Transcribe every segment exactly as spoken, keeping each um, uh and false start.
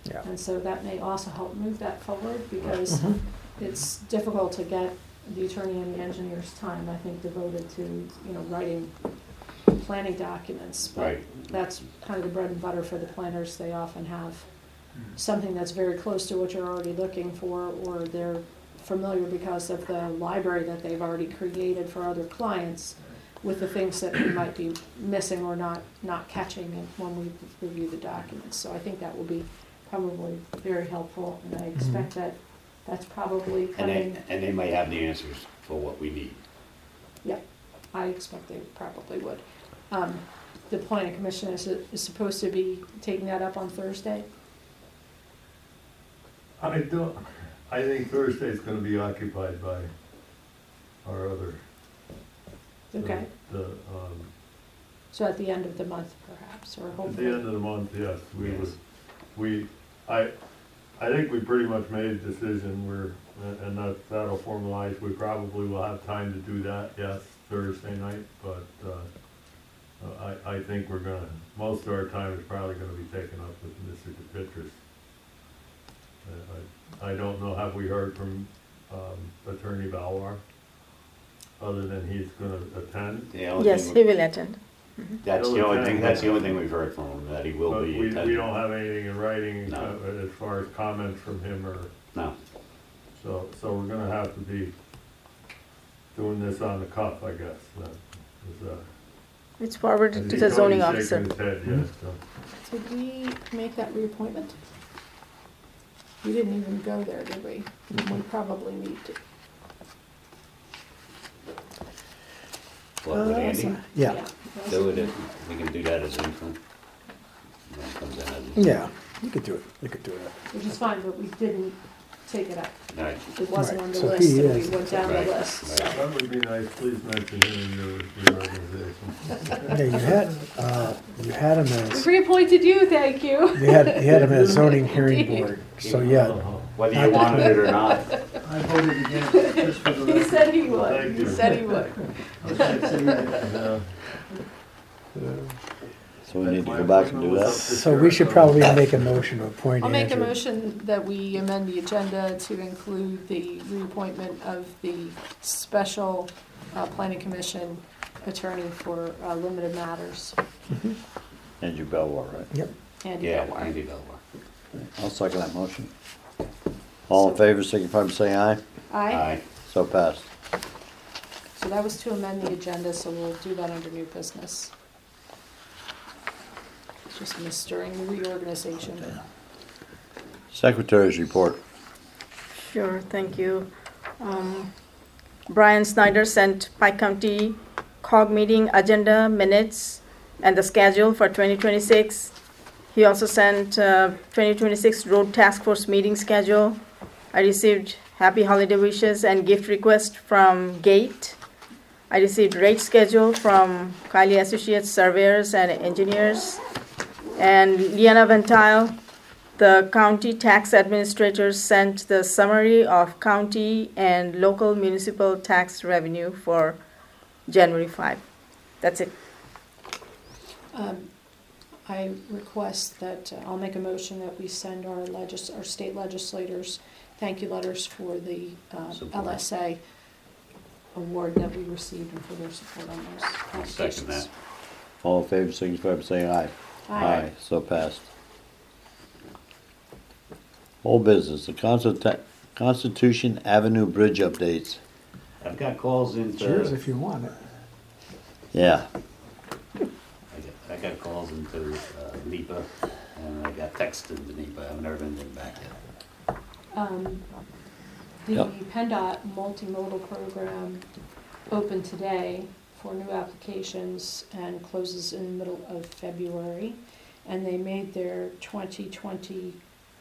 Yeah. And so that may also help move that forward, because Mhm. it's difficult to get the attorney and the engineer's time, I think, devoted to, you know, writing planning documents. But Right. that's kind of the bread and butter for the planners. They often have something that's very close to what you're already looking for, or they're familiar because of the library that they've already created for other clients with the things that we might be missing or not, not catching when we review the documents. So I think that will be probably very helpful, and I expect that that's probably And coming. they, and they may have the answers for what we need. Yeah, I expect they probably would. Um, the planning commission is, is supposed to be taking that up on Thursday. I don't, I think Thursday's gonna be occupied by our other. the- Okay, The, um, so at the end of the month perhaps, or at the hopefully. end of the month, yes, we Yes. would, we, I, I think we pretty much made a decision, we're, and that, that'll formalize, we probably will have time to do that, yes, Thursday night, but, uh, I, I think we're gonna, most of our time is probably gonna be taken up with Mister DePietris. Uh, I, I don't know, have we heard from, um, Attorney Balwar, other than he's gonna attend? The only Yes, thing he we- will attend. That's the only thing, that's the only thing we've heard from him, that he will But be we, we attending. don't have anything in writing No. uh, as far as comments from him or, No, so, so we're gonna have to be doing this on the cuff, I guess. uh, is, uh, It's forwarded as to he the told- zoning he's officer. shaking his head, yes, so. Did we make that reappointment? We didn't even go there, did we? We probably need to. what, with Andy? Yeah, Do it, we can do that as infant. When it comes in as. yeah, you could do it, you could do it. Which is fine, but we didn't take it up. Right. It wasn't Right, on the so list, he and we is- went down the Right, list, so. right. That would be nice, please mention him in your, your organization. Yeah, you had, uh, you had him We as, reappointed you, thank you. you had, you had him as zoning hearing board, so yeah. Uh-huh. Whether you wanted it or not. I voted against, just for the He record. said he would, Thank he you. said he would. I can't say that. Yeah. So we need to go back and do that? So we should probably make a motion to appoint I'll make a Andrew. motion that we amend the agenda to include the reappointment of the special uh, planning commission attorney for uh, limited matters. Andrew Belwar, right? Yep, Andy Yeah, Belwar. Andy Belwar. I'll second that motion. All in favor, signify by saying aye. Aye. Aye. So passed. So that was to amend the agenda, so we'll do that under new business. It's just missing the reorganization. Secretary's report. Sure, thank you. Um, Brian Snyder sent Pike County COG meeting agenda minutes and the schedule for twenty twenty-six. He also sent uh, twenty twenty-six road task force meeting schedule. I received happy holiday wishes and gift request from Gate. I received rate schedule from Kylie Associates surveyors and engineers. And Liana Ventile, the county tax administrators, sent the summary of county and local municipal tax revenue for January fifth. That's it. Um, I request that, uh, I'll make a motion that we send our legis, our state legislators thank you letters for the uh, Support. L S A award that we received and for their support on those I'll second applications. that. All in favor, signify by saying aye. Aye. So passed. Old business, the Constitu- Constitution Avenue Bridge updates. I've got calls into. it's yours if you want it. Yeah, I got, I got calls into uh, NEPA, and I got texts into NEPA, I haven't heard anything back yet. Um, The Yep. PennDOT multimodal program opened today for new applications and closes in the middle of February. And they made their twenty twenty-four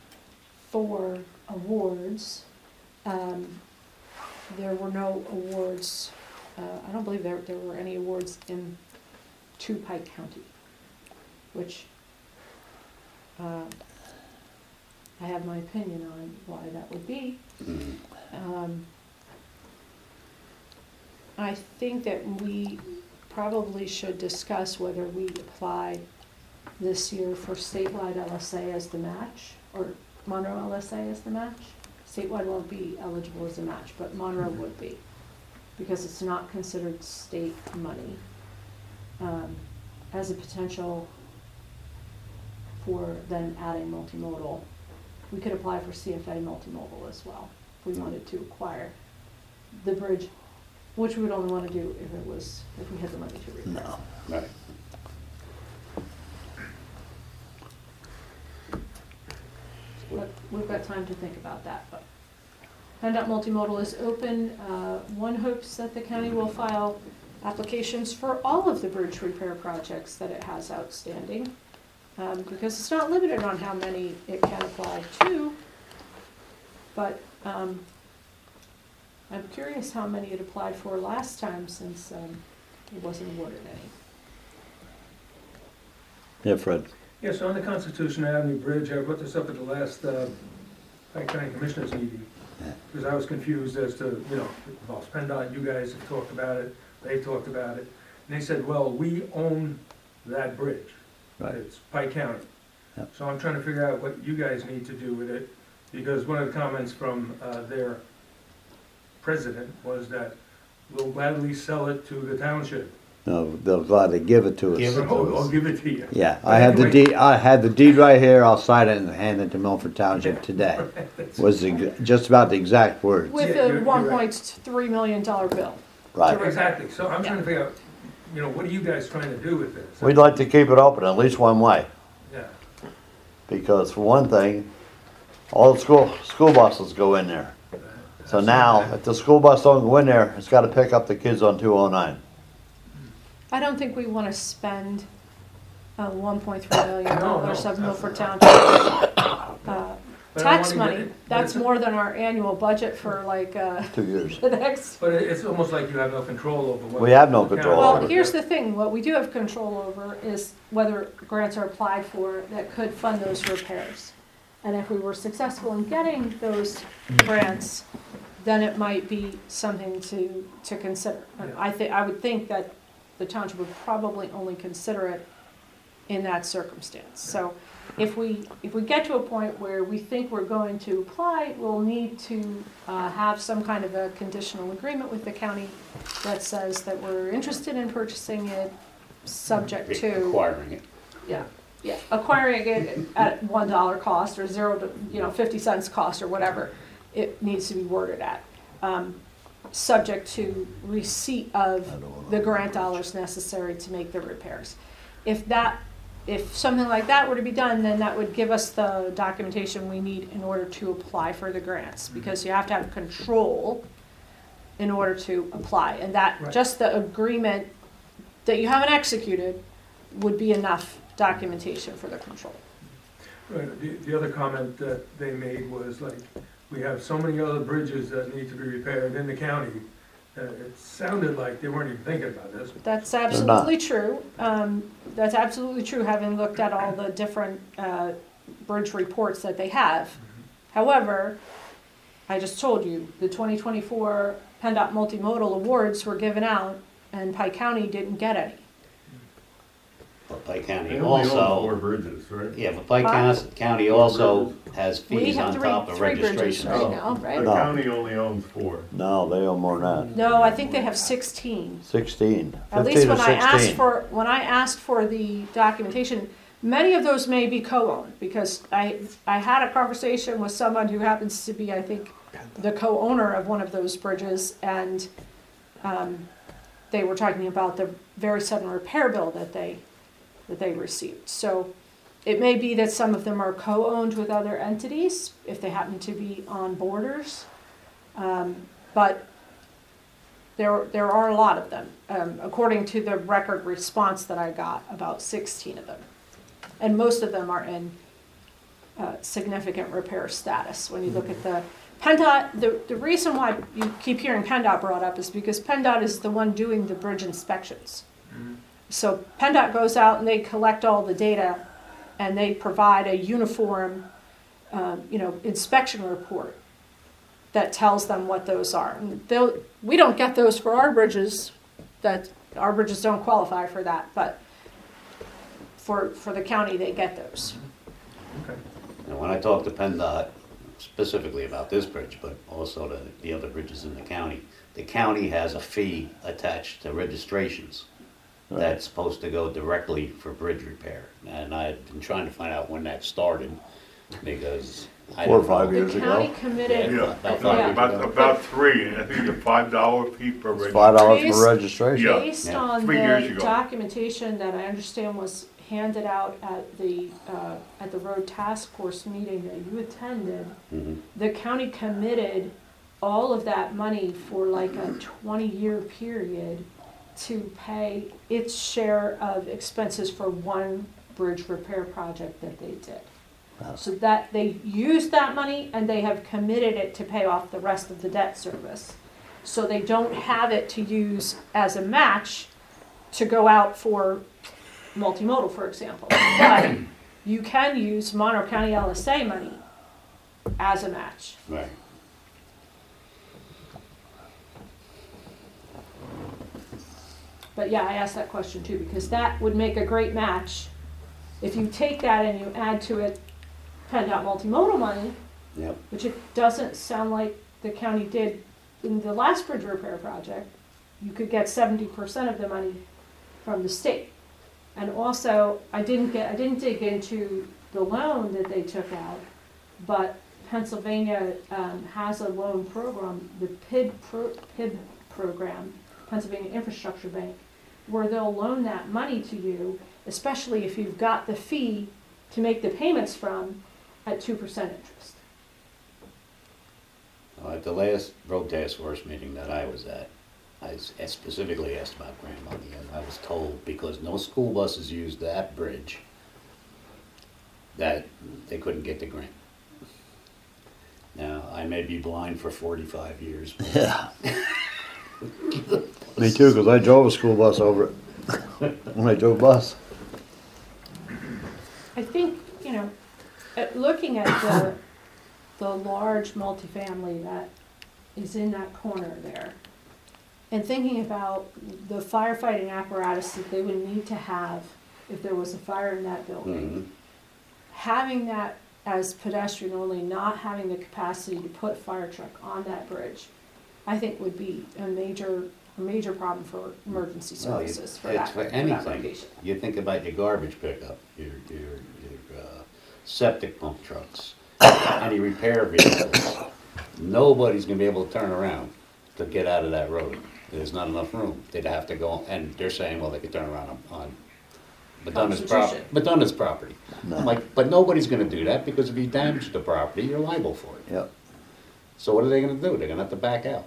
awards. Um, There were no awards, uh, I don't believe there, there were any awards in to Pike County, which uh, I have my opinion on why that would be. Mhm. Um, I think that we probably should discuss whether we apply this year for statewide L S A as the match, or Monroe L S A as the match. Statewide won't be eligible as a match, but Monroe would be, because it's not considered state money, um, as a potential for then adding multimodal. We could apply for C F A multimodal as well, if we wanted to acquire the bridge, which we would only want to do if it was, if we had the money to repair. No. Right. But we've got time to think about that, but PennDOT Multimodal is open. Uh, one hopes that the county will file applications for all of the bridge repair projects that it has outstanding, um, because it's not limited on how many it can apply to, but um, I'm curious how many it applied for last time, since um, it wasn't awarded any. Yeah, Fred. Yes, on the Constitution Avenue Bridge, I brought this up at the last uh, Pike County Commissioners meeting, Yeah. because I was confused as to, you know, it involves PennDOT, you guys have talked about it, they've talked about it, and they said, well, we own that bridge. Right. It's Pike County. Yep. So I'm trying to figure out what you guys need to do with it, because one of the comments from uh, their president was that we'll gladly sell it to the township. No, they'll gladly give it to us. Give it to I'll, I'll us. give it to you. Yeah, I have the deed, I had the deed right here, I'll sign it and hand it to Milford Township today. Was the, just about the exact words. With Yeah, you're- a you're one right. point three million dollar bill. Right. Exactly, so I'm trying to figure out, you know, what are you guys trying to do with this? We'd like to keep it open at least one way, Yeah, because for one thing, all the school, school buses go in there. So now, if the school bus don't go in there, it's gotta pick up the kids on two oh nine. I don't think we want to spend uh, one point three million No, dollars no, of Milford absolutely. Township uh, But I tax wanna get money. it- but That's it's a- more than our annual budget for like uh, Two years. the next. but it- it's almost like you have no control over what. We have no the control county- over Well, here's the thing, what we do have control over is whether grants are applied for that could fund those repairs. And if we were successful in getting those grants, then it might be something to, to consider. And I think, I would think that the township would probably only consider it in that circumstance. So if we, if we get to a point where we think we're going to apply, we'll need to uh, have some kind of a conditional agreement with the county that says that we're interested in purchasing it, subject to, Acquiring it. yeah, yeah, acquiring it at one dollar cost or zero to, you know, fifty cents cost or whatever it needs to be worded at. Um, subject to receipt of the grant dollars necessary to make the repairs. If that, if something like that were to be done, then that would give us the documentation we need in order to apply for the grants, because you have to have control in order to apply, and that, Right. just the agreement that you haven't executed would be enough documentation for the control. Right, the, the other comment that they made was like, we have so many other bridges that need to be repaired in the county. Uh, it sounded like they weren't even thinking about this. That's not. absolutely true. Um, that's absolutely true, having looked at all the different, uh, bridge reports that they have. However, I just told you, the twenty twenty-four PennDOT Multimodal Awards were given out, and Pike County didn't get any. But Pike County They only own four also, bridges, right? yeah, but Pike Huh? County- County also has We fees have on three, top of three bridges registration. right Oh. now, The right? No. county only owns four. No, they own more than that. No, I think they have sixteen. Sixteen. At least Fifteen or when I asked sixteen. for, when I asked for the documentation, many of those may be co-owned, because I, I had a conversation with someone who happens to be, I think, the co-owner of one of those bridges, and, um, they were talking about the very sudden repair bill that they, that they received. So it may be that some of them are co-owned with other entities, if they happen to be on borders. Um, but there, there are a lot of them, um, according to the record response that I got, about sixteen of them. And most of them are in uh, significant repair status. When you look at the PennDOT, the, the reason why you keep hearing PennDOT brought up is because PennDOT is the one doing the bridge inspections. So PennDOT goes out and they collect all the data, and they provide a uniform, um, you know, inspection report that tells them what those are. And they'll, we don't get those for our bridges, that our bridges don't qualify for that, but for, for the county, they get those. Okay. And when I talked to PennDOT specifically about this bridge, but also the, the other bridges in the county, the county has a fee attached to registrations that's supposed to go directly for bridge repair. And I've been trying to find out when that started, because I Four or don't know. five years The ago. county committed, Yeah. Yeah, About about, yeah. about, about three, and I think the five dollar fee per It's registration. five dollars Based- for registration. Yeah. based Yeah. on Three years the ago. documentation that I understand was handed out at the, uh, at the road task force meeting that you attended, Mhm. the county committed all of that money for like a twenty-year period to pay its share of expenses for one bridge repair project that they did. Wow. So that, they used that money and they have committed it to pay off the rest of the debt service. So they don't have it to use as a match to go out for multimodal, for example. But you can use Monroe County L S A money as a match. Right. But yeah, I asked that question too, because that would make a great match. If you take that and you add to it PennDOT multimodal money, Yep. which it doesn't sound like the county did in the last bridge repair project, you could get seventy percent of the money from the state. And also, I didn't get, I didn't dig into the loan that they took out, but Pennsylvania um, has a loan program, the P I B, pro, P I B program, Pennsylvania Infrastructure Bank, where they'll loan that money to you, especially if you've got the fee to make the payments from at two percent interest. Uh, At the last road task force meeting that I was at, I s- I specifically asked about grant money, and I was told because no school buses used that bridge, that they couldn't get the grant. Now, I may be blind for forty-five years, but Yeah. Me too, because I drove a school bus over it. When I drove bus. I think, you know, at looking at the, the large multifamily that is in that corner there, and thinking about the firefighting apparatus that they would need to have if there was a fire in that building, mhm. having that as pedestrian only, not having the capacity to put fire truck on that bridge, I think would be a major, a major problem for emergency Well, you- services for it's that, for for that anything. location. You think about your garbage pickup, your, your, your uh, septic pump trucks, any repair vehicles. Nobody's gonna be able to turn around to get out of that road. There's not enough room. They'd have to go, and they're saying, well, they could turn around on, on Madonna's prop, Constitution. Madonna's property. I'm like, but nobody's gonna do that, because if you damage the property, you're liable for it. Yep. So what are they gonna do? They're gonna have to back out.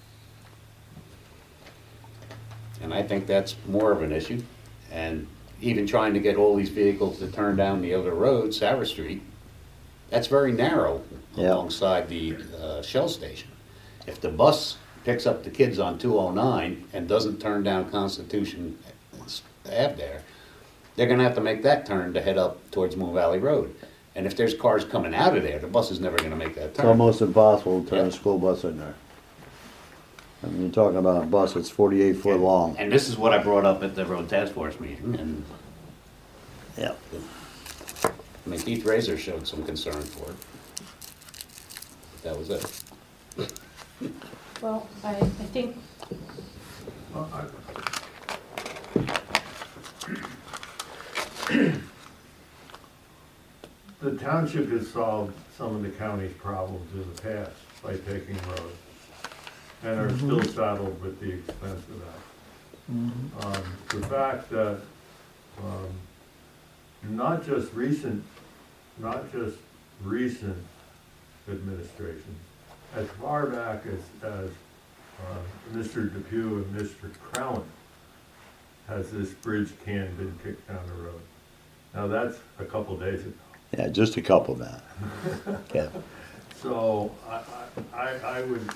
And I think that's more of an issue. And even trying to get all these vehicles to turn down the other road, Sarah Street, that's very narrow Yeah. alongside the uh, Shell station. If the bus picks up the kids on two oh nine and doesn't turn down Constitution Ave there, they're gonna have to make that turn to head up towards Moon Valley Road. And if there's cars coming out of there, the bus is never gonna make that It's turn. almost impossible to turn Yeah. a school bus in there. I mean, you're talking about a bus that's forty-eight foot long. And this is what I brought up at the road task force meeting, and, Yep. I mean, Keith Razor showed some concern for it. That was it. Well, I, I think Well, I- The township has solved some of the county's problems in the past by taking roads, and are still saddled with the expense of that. Um, the fact that, um, not just recent, not just recent administrations, as far back as, as, uh, Mister Depew and Mister Crown, has this bridge can been kicked down the road. Now, that's a couple days ago. Yeah, just a couple now. Yeah. So I, I, I I would,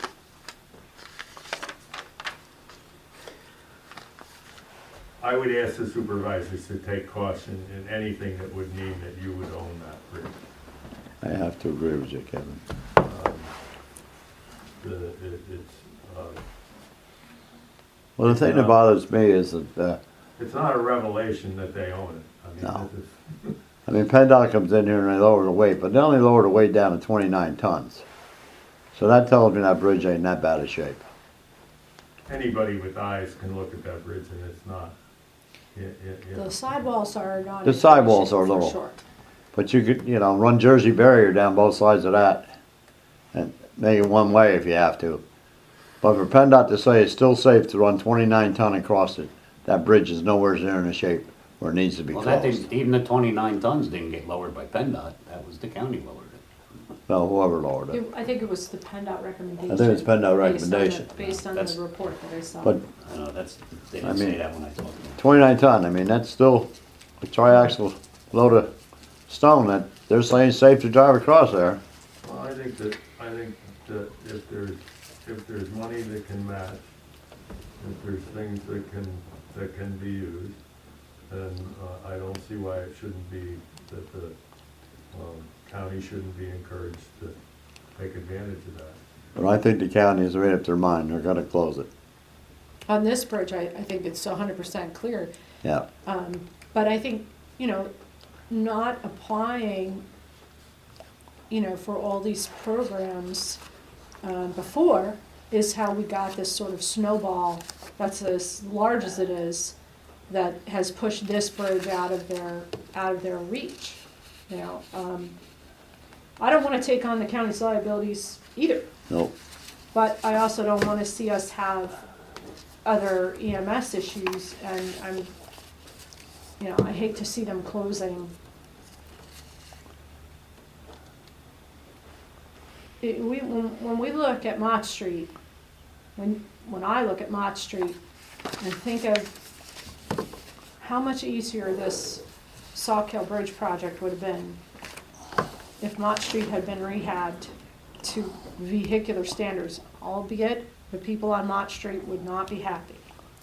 I would ask the supervisors to take caution in anything that would mean that you would own that bridge. I have to agree with you, Kevin. Um, The, it, it's, uh, Well, the thing that bothers me is that, uh, it's not a revelation that they own it. I mean, No. this is, I mean, PennDOT comes in here and they lower the weight, but they only lower the weight down to twenty-nine tons. So that tells me that bridge ain't in that bad a shape. anybody with eyes can look at that bridge and it's not. It, it, you know. The sidewalls are not. The in sidewalls shape are for little. sure. But you could, you know, run Jersey barrier down both sides of that and make it one way if you have to. But for PennDOT to say it's still safe to run twenty-nine ton across it, that bridge is nowhere near in the shape where it needs to be Well, that closed. didn't, even the twenty-nine tons didn't get lowered by PennDOT, that was the county lowered it. No, whoever lowered it. It- I think it was the PennDOT recommendation. I think it's PennDOT based on the- recommendation. Based on That's- the report that I saw. But I know, that's, they I didn't say mean- that when I talked to them. twenty-nine ton, I mean, that's still a triaxle load of stone that they're saying safe to drive across there. Well, I think that, I think that if there's, if there's money that can match, if there's things that can, that can be used, then uh, I don't see why it shouldn't be, that the um, county shouldn't be encouraged to take advantage of that. But I think the county has made up their mind, they're gonna close it. On this bridge, I, I think it's hundred percent clear. Yeah, Um, but I think, you know, not applying, you know, for all these programs, um, before is how we got this sort of snowball that's as large as it is, that has pushed this bridge out of their, out of their reach, you know. Um, I don't wanna take on the county's liabilities either, nope. but I also don't wanna see us have other E M S issues, and I'm, you know, I hate to see them closing. It, we, when, when we look at Mott Street, when, when I look at Mott Street and think of how much easier this Sawkill Bridge project would have been if Mott Street had been rehabbed to vehicular standards, albeit the people on Mott Street would not be happy.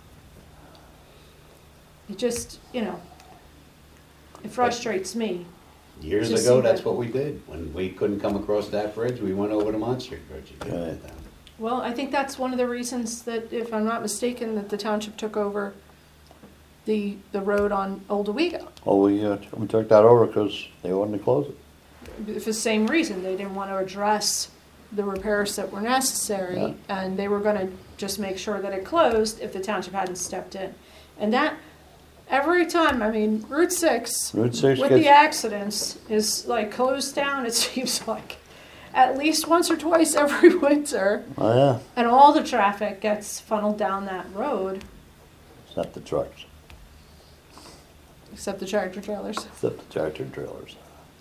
It just, you know, it frustrates me. Years Just ago, see that's that- what we did. When we couldn't come across that bridge, we went over to Mont Street Bridge. and did Right. that. Well, I think that's one of the reasons that, if I'm not mistaken, that the township took over the, the road on Old Owego. Oh, we, uh, we took that over because they wanted to close it. For the same reason, they didn't want to address the repairs that were necessary, Yeah. and they were gonna just make sure that it closed if the township hadn't stepped in. And that, every time, I mean, Route six, Route six with the gets, accidents, is like closed down, it seems like, at least once or twice every winter, oh yeah, and all the traffic gets funneled down that road, except the trucks, except the tractor trailers. except the tractor trailers.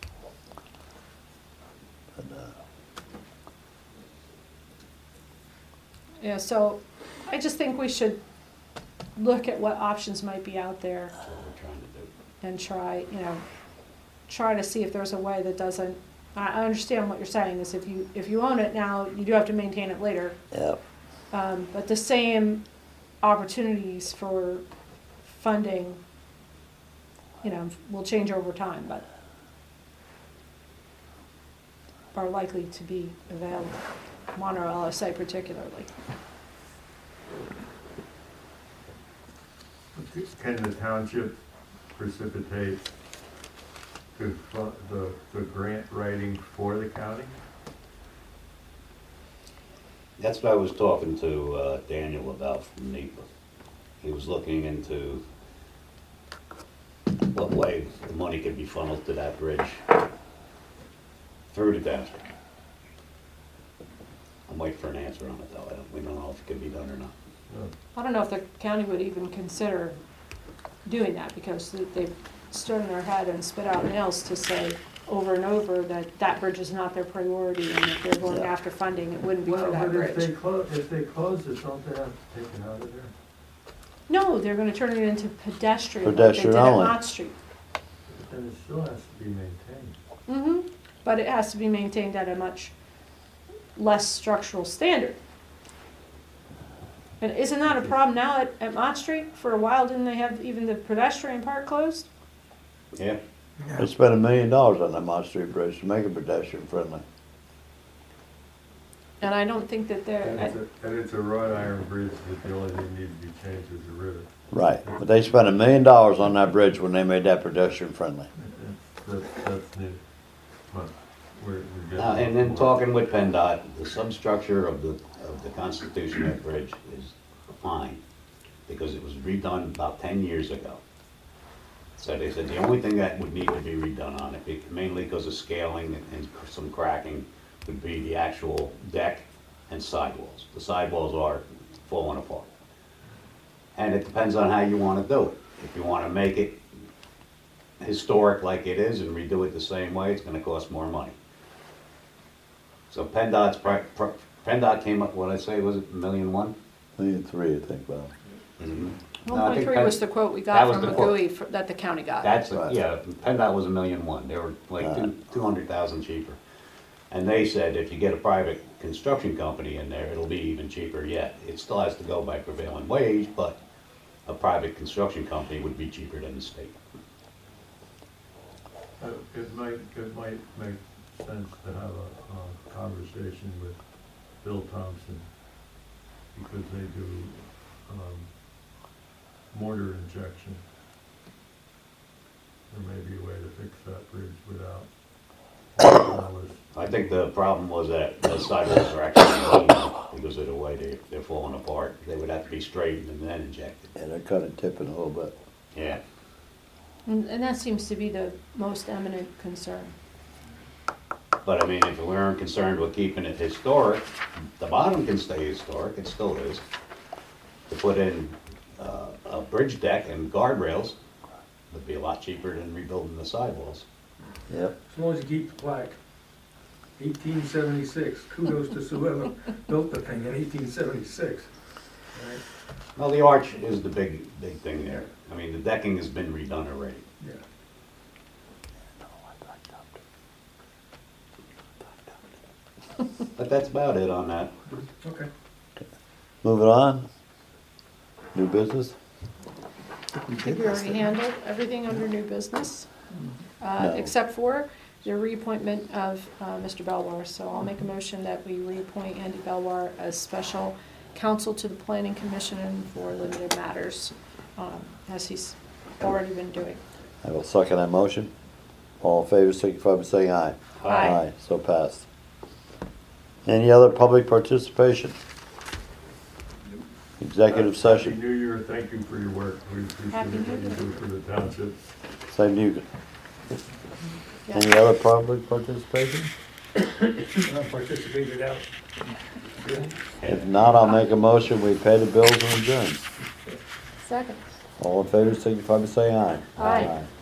But, uh, Yeah, so I just think we should look at what options might be out there That's what we're trying to do. and try, you know, try to see if there's a way that doesn't, I, I understand what you're saying, is if you, if you own it now, you do have to maintain it later. yeah, Um, but the same opportunities for funding, you know, will change over time, but are likely to be available, Monroe L S A particularly. Can the township precipitate the, fu- the, the grant writing for the county? That's what I was talking to uh, Daniel about from NEPA. He was looking into what way the money could be funneled to that bridge through the township. I'm waiting for an answer on it though. I don't, we don't know if it can be done or not. No. I don't know if the county would even consider doing that, because they've stood in their head and spit out nails to say over and over that that bridge is not their priority, and if they're going Yeah. after funding, it wouldn't be for Well, that but if they bridge. close, if they close it, don't they have to take it out of there? No, they're gonna turn it into pedestrian, like they Pedestrian did at only. Mott Street. But then it still has to be maintained. Mm-hmm, but it has to be maintained at a much less structural standard. And isn't that a problem now at, at Mott Street? For a while, didn't they have even the pedestrian part closed? Yeah. they spent a million dollars on that Mott Street Bridge to make it pedestrian friendly. And I don't think that And they're, it's a, and it's a wrought iron bridge that the only thing needs to be changed is the rivet. Right, but they spent a million dollars on that bridge when they made that pedestrian friendly. That's, that's new. But we're, we're getting. Uh, and then talking with PennDOT, the substructure of the, of the Constitution Act Bridge is fine, because it was redone about ten years ago. So they said the only thing that would need to be redone on it, be- mainly because of scaling and- and some cracking, would be the actual deck and sidewalls. The sidewalls are falling apart. And it depends on how you want to do it. If you want to make it historic like it is and redo it the same way, it's going to cost more money. So PennDOT's, pri- pri- PennDOT came up, what I say, was it a million one? Million three, I think, Bob. Mm-hmm. one point three was the quote we that got was from the quote. McGooey for- that the county got. That's, a- Right. yeah, PennDOT was a million one, they were like two, two hundred thousand cheaper. And they said if you get a private construction company in there, it'll be even cheaper yet. It still has to go by prevailing wage, but a private construction company would be cheaper than the state. Uh, It might, it might make sense to have a, a conversation with Bill Thompson, because they do, um, mortar injection. There may be a way to fix that bridge without all this. I think the problem was that the sidewalks are actually leaning because of the way they, they're falling apart. They would have to be straightened and then injected. Yeah, they're kind of tipping a little bit. Yeah. And, and that seems to be the most eminent concern. But I mean, if we weren't concerned with keeping it historic, the bottom can stay historic, it still is. To put in uh, a bridge deck and guardrails would be a lot cheaper than rebuilding the sidewalls. Yep. As long as you keep the plaque. eighteen seventy-six, kudos to whoever built the thing in eighteen seventy-six. Right? Well, the arch is the big, big thing there. I mean, the decking has been redone already. Yeah. But that's about it on that. Okay. Moving on. New business? I think we already handled everything under new business, uh, No. except for the reappointment of uh, Mister Belwar. So I'll make a motion that we reappoint Andy Belwar as special counsel to the Planning Commission for limited matters, um, as he's already been doing. I will second that motion. All in favor, signify by saying aye. Aye. So passed. Any other public participation? Executive Happy session. New Year, thank you for your work, we appreciate Happy what New you Year. do for the township. Same to you. Yeah. Any other public participation? I participated out. If not, I'll make a motion, we pay the bills and adjourn. Second. All in favor, signify by saying aye. Aye.